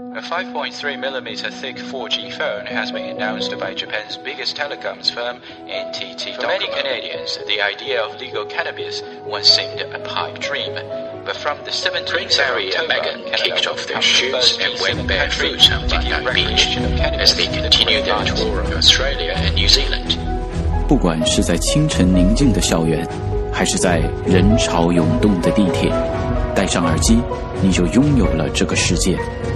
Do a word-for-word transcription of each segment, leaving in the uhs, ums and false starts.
A five point three millimeter thick four G phone has been announced by Japan's biggest telecoms firm, N T T. For many Canadians, the idea of legal cannabis once seemed a pipe dream. But from the seventeenth Prince Harry and Meghan kicked off their shoes and went barefoot on London Beach as they continue their tour of Australia and New Zealand. 不管是在清晨宁静的校园，还是在人潮涌动的地铁，戴上耳机，你就拥有了这个世界。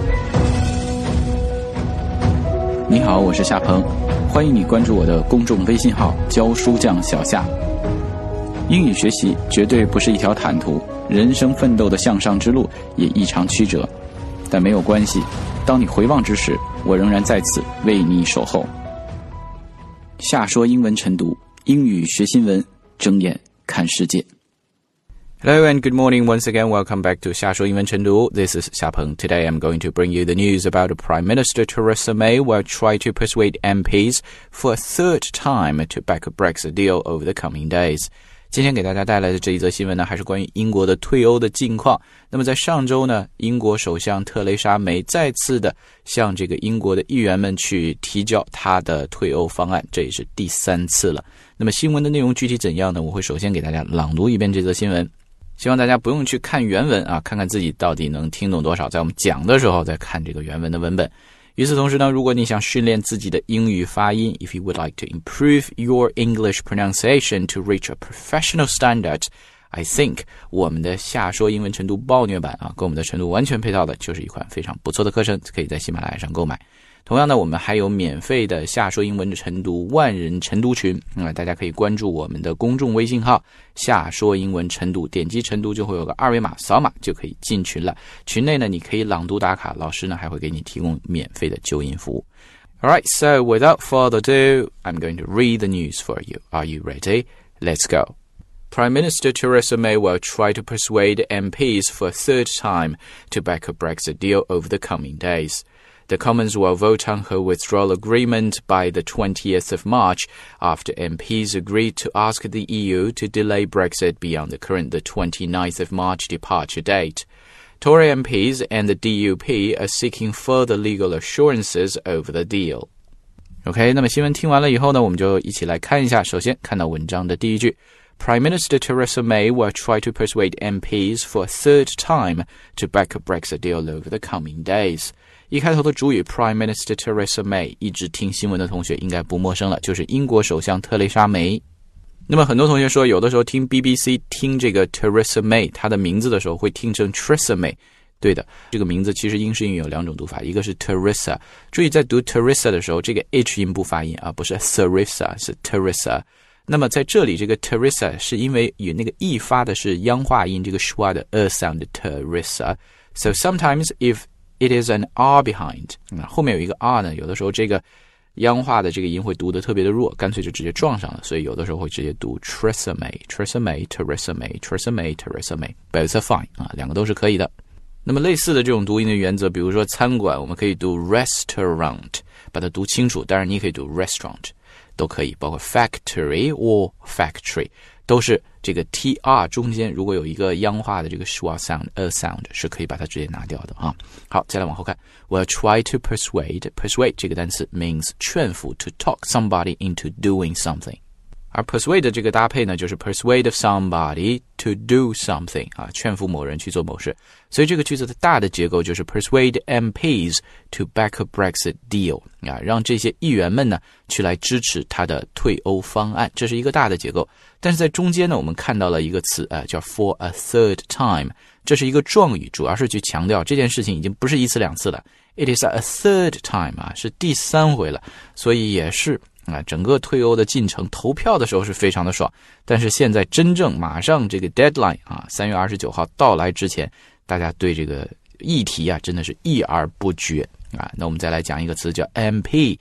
你好，我是夏鹏，欢迎你关注我的公众微信号教书匠小夏。英语学习绝对不是一条坦途，人生奋斗的向上之路也异常曲折，但没有关系，当你回望之时，我仍然在此为你守候。夏说英文晨读，英语学新闻，睁眼看世界。Hello and good morning once again. Welcome back to 夏说英文晨读. This is 夏鹏. Today I'm going to bring you the news about Prime Minister Theresa May will try to persuade M Ps for a third time to back a Brexit deal over the coming days. 今天给大家带来的这一则新闻呢，还是关于英国的退欧的近况。那么在上周呢，英国首相特蕾莎梅再次的向这个英国的议员们去提交她的退欧方案，这也是第三次了。那么新闻的内容具体怎样呢？我会首先给大家朗读一遍这则新闻。希望大家不用去看原文啊，看看自己到底能听懂多少，在我们讲的时候再看这个原文的文本。与此同时呢，如果你想训练自己的英语发音 If you would like to improve your English pronunciation to reach a professional standard, I think 我们的夏说英文晨读暴虐版啊，跟我们的晨读完全配套的，就是一款非常不错的课程，可以在喜马拉雅上购买。同样呢，我们还有免费的夏说英文的晨读万人晨读群，嗯，大家可以关注我们的公众微信号夏说英文晨读，点击晨读就会有个二维码，扫码就可以进群了。群内呢，你可以朗读打卡，老师呢还会给你提供免费的纠音服务。Alright, so without further ado, I'm going to read the news for you. Are you ready? Let's go. Prime Minister Theresa May will try to persuade M Ps for a third time to back a Brexit deal over the coming days.The Commons will vote on her withdrawal agreement by the twentieth of March after M Ps agreed to ask the E U to delay Brexit beyond the current the twenty-ninth of March departure date. Tory M Ps and the D U P are seeking further legal assurances over the deal. OK, 那么新闻听完了以后呢，我们就一起来看一下。首先看到文章的第一句。Prime Minister Theresa May will try to persuade M Ps for a third time to back a Brexit deal over the coming days. 一开头的主语 Prime Minister Theresa May 一直听新闻的同学应该不陌生了，就是英国首相特蕾莎梅。那么很多同学说，有的时候听 B B C 听这个 Theresa May 她的名字的时候会听成 Theresa May。对的，这个名字其实英式英语有两种读法，一个是 Teresa， 注意在读 Teresa 的时候，这个 H 音不发音啊，不是 Theresa， 是 Teresa。那么在这里这个 Teresa 是因为有那个 E 发的是央化音，这个 schwa 的 er sound Teresa. So sometimes if it is an R behind, 后面有一个 R 呢，有的时候这个央化的这个音会读得特别的弱，干脆就直接撞上了，所以有的时候会直接读 Theresa May, Theresa May, Theresa May, Theresa May, Theresa May. Both are fine 啊，两个都是可以的。那么类似的这种读音的原则，比如说餐馆，我们可以读 restaurant， 把它读清楚，当然你也可以读 restaurant。都可以，包括 factory or factory 都是这个 tr 中间如果有一个央化的这个 schwa sound a sound 是可以把它直接拿掉的啊。好，再来往后看，我要 try to persuade persuade 这个单词 means 劝服 to talk somebody into doing something， 而 persuade 这个搭配呢就是 persuade somebody to do something 啊，劝服某人去做某事。所以这个句子的大的结构就是 persuade M Ps to back a Brexit deal 啊，让这些议员们呢去来支持他的退欧方案，这是一个大的结构。但是在中间呢，我们看到了一个词啊，叫 for a third time， 这是一个状语，主要是去强调这件事情已经不是一次两次了 ，it is a third time 啊，是第三回了，所以也是。啊，整个退欧的进程投票的时候是非常的爽，但是现在真正马上这个 deadline 啊，三月二十九号到来之前，大家对这个议题啊真的是议而不决啊。那我们再来讲一个词叫 M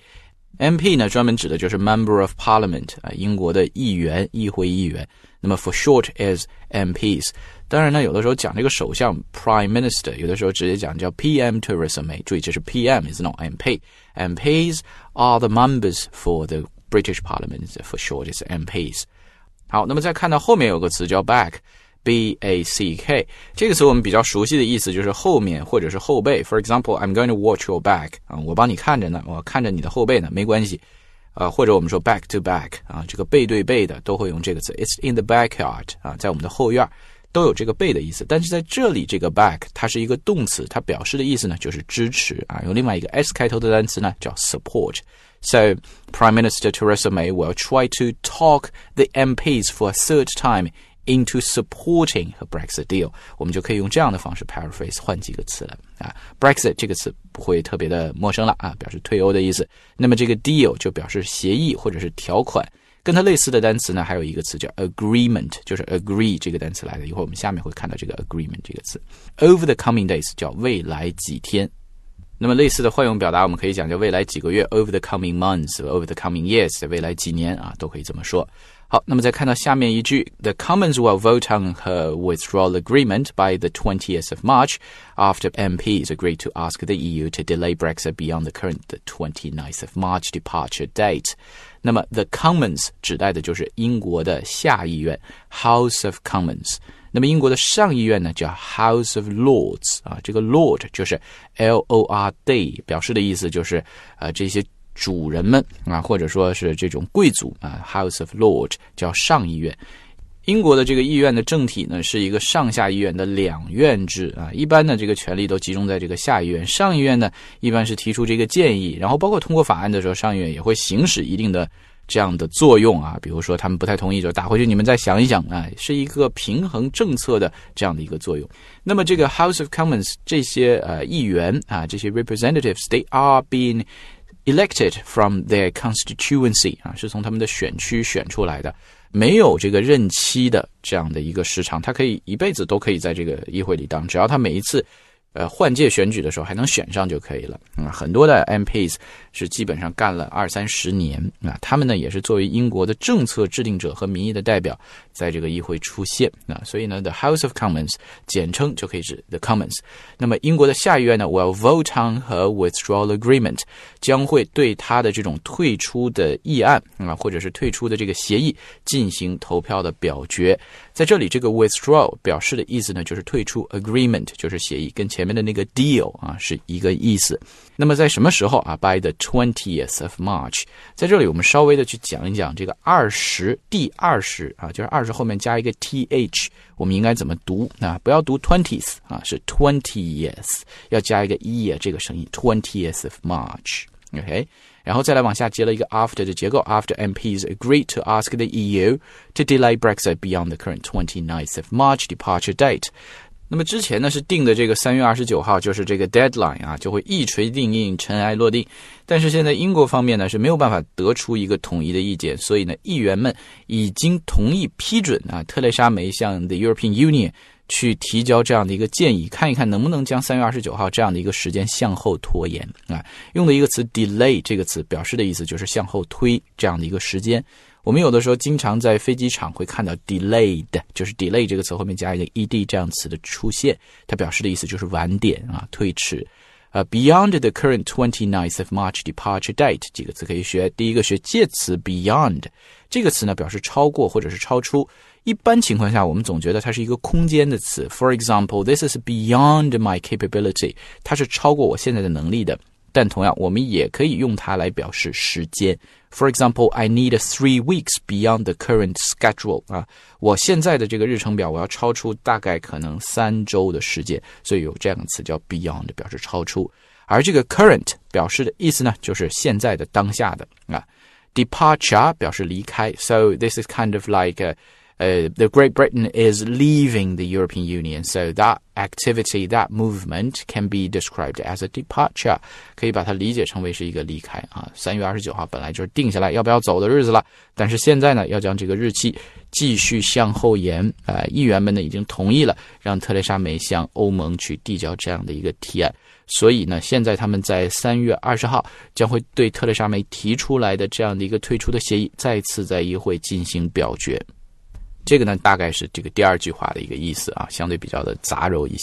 P，M P 呢专门指的就是 Member of Parliament 啊，英国的议员，议会议员。那么 for short is M Ps。当然呢，有的时候讲这个首相 Prime Minister， 有的时候直接讲叫 P M Theresa May。注意，这是 P M is not M P。M Ps are the members for the British Parliament. For short is M Ps。好，那么再看到后面有个词叫 back。 B A C K 这个词我们比较熟悉的意思就是后面或者是后背。 For example, I'm going to watch your back 啊，我帮你看着呢，我看着你的后背呢，没关系啊，或者我们说 back to back 啊，这个背对背的都会用这个词。 It's in the backyard 啊，在我们的后院都有这个背的意思。但是在这里这个 back 它是一个动词，它表示的意思呢就是支持啊，用另外一个 S 开头的单词呢叫 support。 So Prime Minister Theresa May will try to talk the M Ps for a third time into supporting her Brexit deal。 我们就可以用这样的方式 paraphrase 换几个词了啊。 Brexit 这个词不会特别的陌生了啊，表示退欧的意思。那么这个 deal 就表示协议或者是条款。跟它类似的单词呢还有一个词叫 agreement， 就是 agree 这个单词来的，一会儿我们下面会看到这个 agreement 这个词。 Over the coming days 叫未来几天。那么类似的换用表达我们可以讲叫未来几个月， over the coming months， over the coming years， 未来几年啊都可以这么说。好，那么再看到下面一句 The Commons will vote on her withdrawal agreement by the twentieth of March after M Ps agreed to ask the E U to delay Brexit beyond the current the twenty-ninth of March departure date。 那么 The Commons 指代的就是英国的下议院 House of Commons。那么英国的上议院呢叫 House of Lords 啊，这个 Lord 就是 L O R D， 表示的意思就是呃这些主人们啊，或者说是这种贵族啊 House of Lord 叫上议院。英国的这个议院的政体呢是一个上下议院的两院制啊，一般呢这个权力都集中在这个下议院，上议院呢一般是提出这个建议，然后包括通过法案的时候，上议院也会行使一定的这样的作用啊，比如说他们不太同意就打回去，你们再想一想啊，是一个平衡政策的这样的一个作用。那么这个 House of Commons 这些呃议员啊，这些 representatives they are being elected from their constituency 啊，是从他们的选区选出来的，没有这个任期的这样的一个时长，他可以一辈子都可以在这个议会里当，只要他每一次呃，换届选举的时候还能选上就可以了。嗯，很多的 M Ps 是基本上干了二三十年啊，他们呢也是作为英国的政策制定者和民意的代表，在这个议会出现啊，所以呢 ，the House of Commons 简称就可以指 the Commons。那么英国的下议院呢 ，will vote on her withdrawal agreement， 将会对他的这种退出的议案啊，或者是退出的这个协议进行投票的表决。在这里，这个 withdraw 表示的意思呢，就是退出 agreement， 就是协议，跟前面的那个 deal 啊是一个意思。那么在什么时候啊 ？By the twentieth of March， 在这里我们稍微的去讲一讲这个二十，第二十啊，就是二十后面加一个 th， 我们应该怎么读啊？不要读 twentieth 啊，是 twentieth， 要加一个 e 啊，这个声音 twentieth of March。OK， 然后再来往下接了一个 after 的结构 ，after M Ps agreed to ask the E U to delay Brexit beyond the current twenty-ninth of March departure date。那么之前呢是定的这个三月二十九号，就是这个 deadline 啊，就会一锤定音，尘埃落定。但是现在英国方面呢是没有办法得出一个统一的意见，所以呢议员们已经同意批准啊，特蕾莎梅向 the European Union去提交这样的一个建议，看一看能不能将三月二十九号这样的一个时间向后拖延啊。用的一个词 delay 这个词表示的意思就是向后推这样的一个时间。我们有的时候经常在飞机场会看到 delayed， 就是 delay 这个词后面加一个 ed 这样词的出现，它表示的意思就是晚点啊，推迟。呃、uh, beyond the current twenty-ninth of March departure date 几个词可以学。第一个学介词 beyond， 这个词呢表示超过或者是超出。一般情况下我们总觉得它是一个空间的词 ，For example, this is beyond my capability， 它是超过我现在的能力的。但同样我们也可以用它来表示时间。For example, I need three weeks beyond the current schedule 啊，我现在的这个日程表我要超出大概可能三周的时间，所以有这样的词叫 beyond， 表示超出。而这个 current 表示的意思呢，就是现在的当下的啊。Departure 表示离开 ，so this is kind of like a,Uh, the Great Britain is leaving the European Union, so that activity, that movement can be described as a departure. 可以把它理解成为是一个离开啊。三月二十九号本来就是定下来要不要走的日子了，但是现在呢，要将这个日期继续向后延。呃，议员们呢已经同意了，让特蕾莎梅向欧盟去递交这样的一个提案。所以呢，现在他们在三月二十号将会对特蕾莎梅提出来的这样的一个退出的协议，再次在议会进行表决。这个呢，大概是这个第二句话的一个意思啊，相对比较的杂糅一些。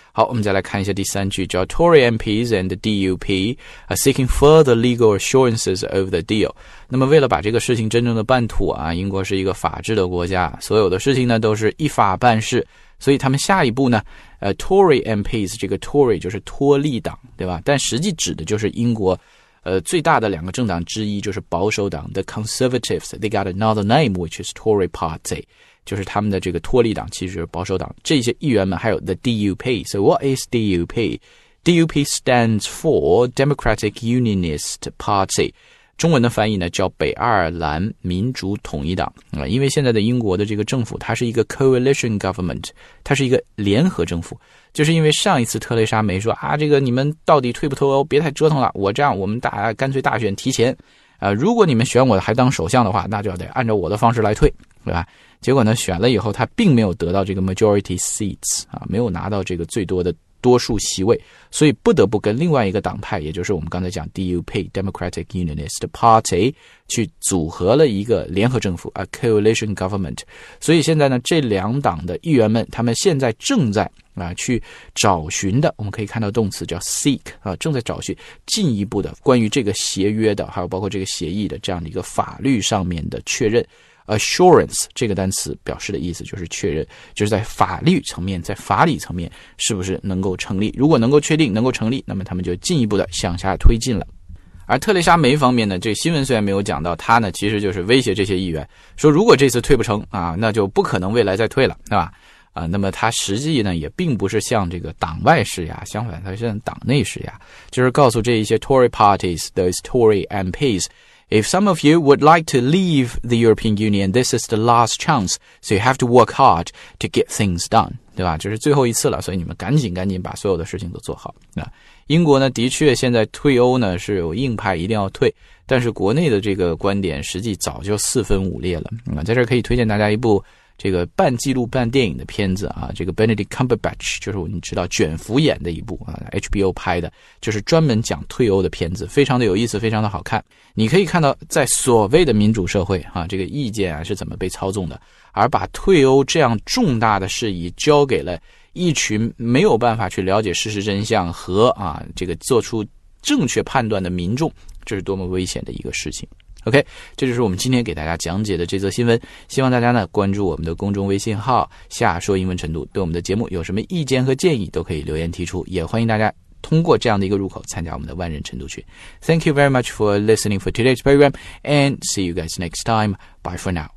好，我们再来看一下第三句，叫 Tory M Ps and the D U P are seeking further legal assurances over the deal。 那么为了把这个事情真正的办妥啊，英国是一个法治的国家，所有的事情呢都是依法办事，所以他们下一步呢呃 Tory M Ps， 这个 Tory 就是托利党，对吧？但实际指的就是英国呃最大的两个政党之一，就是保守党 The Conservatives， they got another name which is Tory Party，就是他们的这个托利党其实就是保守党，这些议员们还有 the D U P。 So what is D U P? D U P stands for Democratic Unionist Party， 中文的翻译呢叫北爱尔兰民主统一党、呃、因为现在的英国的这个政府它是一个 coalition government， 它是一个联合政府，就是因为上一次特蕾莎梅说啊，这个你们到底退不退欧别太折腾了，我这样我们大干脆大选提前呃，如果你们选我还当首相的话，那就得按照我的方式来退，对吧？结果呢，选了以后，他并没有得到这个 majority seats 啊，没有拿到这个最多的多数席位，所以不得不跟另外一个党派，也就是我们刚才讲 D U P Democratic Unionist Party 去组合了一个联合政府 a coalition government。 所以现在呢，这两党的议员们，他们现在正在啊去找寻的，我们可以看到动词叫 seek 啊，正在找寻进一步的关于这个协约的，还有包括这个协议的这样的一个法律上面的确认。Assurance 这个单词表示的意思就是确认，就是在法律层面，在法理层面是不是能够成立，如果能够确定能够成立，那么他们就进一步的向下推进了。而特蕾莎梅方面呢，这个新闻虽然没有讲到，他呢其实就是威胁这些议员说，如果这次退不成啊，那就不可能未来再退了，对吧？啊，那么他实际呢也并不是向这个党外施压，相反他是向党内施压，就是告诉这一些 Tory parties, those Tory M Ps，If some of you would like to leave the European Union, this is the last chance, so you have to work hard to get things done， 对吧？这是最后一次了，所以你们赶紧赶紧把所有的事情都做好。啊，英国呢，的确现在退欧呢是有硬派一定要退，但是国内的这个观点实际早就四分五裂了。啊，在这儿可以推荐大家一部这个半纪录半电影的片子啊，这个 Benedict Cumberbatch 就是你知道卷福演的一部啊 H B O 拍的，就是专门讲退欧的片子，非常的有意思，非常的好看。你可以看到在所谓的民主社会啊，这个意见啊是怎么被操纵的，而把退欧这样重大的事宜交给了一群没有办法去了解事实真相和啊这个做出正确判断的民众，这是多么危险的一个事情。OK， 这就是我们今天给大家讲解的这则新闻，希望大家呢关注我们的公众微信号下说英文程度，对我们的节目有什么意见和建议都可以留言提出，也欢迎大家通过这样的一个入口参加我们的万人晨读群。 Thank you very much for listening for today's program and see you guys next time. Bye for now.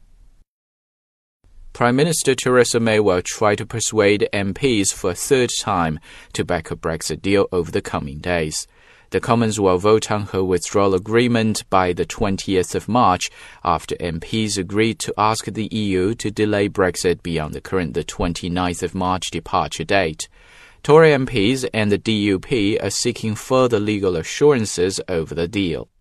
Prime Minister Theresa May will try to persuade M Ps for a third time to back a Brexit deal over the coming days.The Commons will vote on her withdrawal agreement by the twentieth of March after M Ps agreed to ask the E U to delay Brexit beyond the current the twenty-ninth of March departure date. Tory M Ps and the D U P are seeking further legal assurances over the deal.